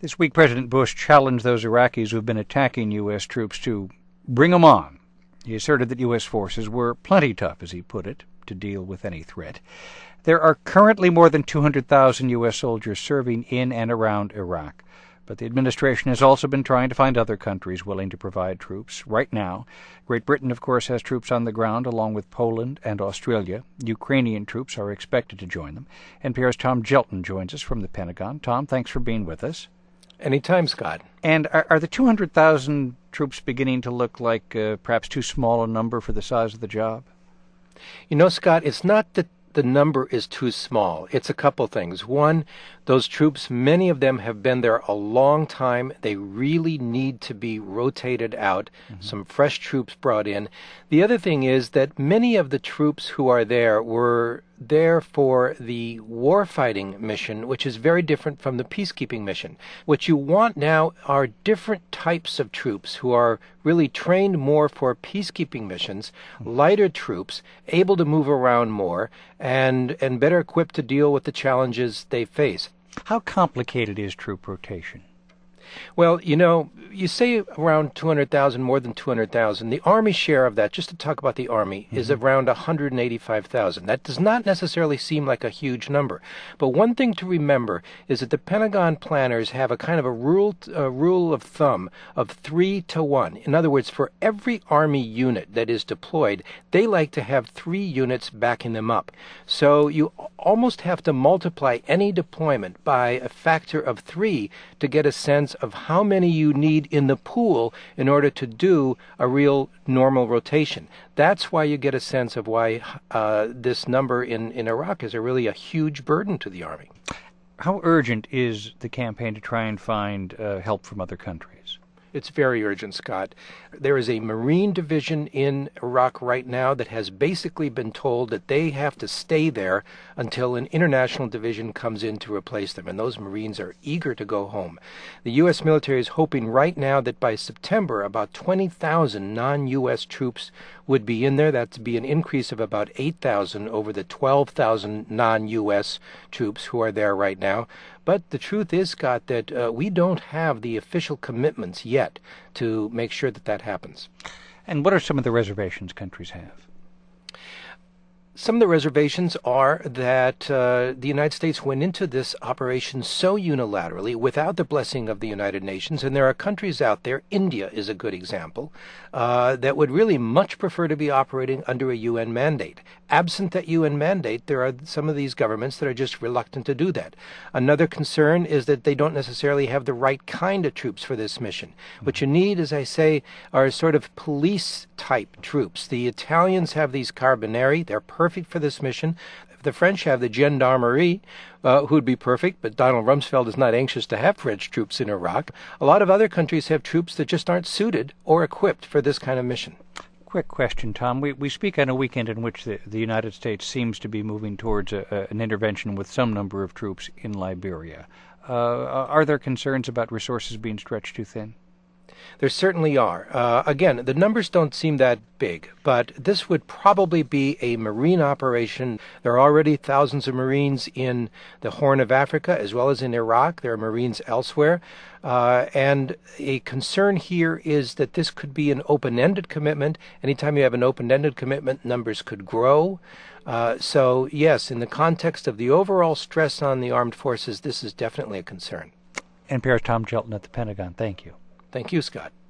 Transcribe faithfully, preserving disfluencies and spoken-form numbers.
This week, President Bush challenged those Iraqis who have been attacking U S troops to bring them on. He asserted that U S forces were plenty tough, as he put it, to deal with any threat. There are currently more than two hundred thousand U S soldiers serving in and around Iraq. But the administration has also been trying to find other countries willing to provide troops. Right now, Great Britain, of course, has troops on the ground, along with Poland and Australia. Ukrainian troops are expected to join them. N P R's Tom Gjelten joins us from the Pentagon. Tom, thanks for being with us. Anytime, Scott. And are, are the two hundred thousand troops beginning to look like uh, perhaps too small a number for the size of the job? You know, Scott, it's not that the number is too small. It's a couple things. One, those troops, many of them have been there a long time. They really need to be rotated out, mm-hmm. some fresh troops brought in. The other thing is that many of the troops who are there were there for the warfighting mission, which is very different from the peacekeeping mission. What you want now are different types of troops who are really trained more for peacekeeping missions, lighter troops, able to move around more, and, and better equipped to deal with the challenges they face. How complicated is troop rotation? Well, you know, you say around two hundred thousand, more than two hundred thousand. The Army share of that, just to talk about the Army, mm-hmm. is around one hundred eighty-five thousand. That does not necessarily seem like a huge number. But one thing to remember is that the Pentagon planners have a kind of a rule, a rule of thumb of three to one. In other words, for every Army unit that is deployed, they like to have three units backing them up. So you almost have to multiply any deployment by a factor of three to get a sense of how many you need in the pool in order to do a real normal rotation. That's why you get a sense of why uh, this number in, in Iraq is a really a huge burden to the Army. How urgent is the campaign to try and find uh, help from other countries? It's very urgent, Scott. There is a Marine division in Iraq right now that has basically been told that they have to stay there until an international division comes in to replace them, and those Marines are eager to go home. The U S military is hoping right now that by September about twenty thousand non-U S troops would be in there. That'd be an increase of about eight thousand over the twelve thousand non-U S troops who are there right now. But the truth is, Scott, that uh, we don't have the official commitments yet to make sure that that happens. And what are some of the reservations countries have? Some of the reservations are that uh, the United States went into this operation so unilaterally without the blessing of the United Nations, and there are countries out there, India is a good example, uh, that would really much prefer to be operating under a U N mandate. Absent that U N mandate, there are some of these governments that are just reluctant to do that. Another concern is that they don't necessarily have the right kind of troops for this mission. Mm-hmm. What you need, as I say, are sort of police-type troops. The Italians have these Carabinieri. They're perfect for this mission. The French have the Gendarmerie, uh, who'd be perfect, but Donald Rumsfeld is not anxious to have French troops in Iraq. A lot of other countries have troops that just aren't suited or equipped for this kind of mission. Quick question, Tom. We we speak on a weekend in which the, the United States seems to be moving towards a, a, an intervention with some number of troops in Liberia. Uh, are there concerns about resources being stretched too thin? There certainly are. Uh, again, the numbers don't seem that big, but this would probably be a Marine operation. There are already thousands of Marines in the Horn of Africa as well as in Iraq. There are Marines elsewhere. Uh, and a concern here is that this could be an open-ended commitment. Anytime you have an open-ended commitment, numbers could grow. Uh, so, yes, in the context of the overall stress on the armed forces, this is definitely a concern. N P R's Tom Gjelten at the Pentagon. Thank you. Thank you, Scott.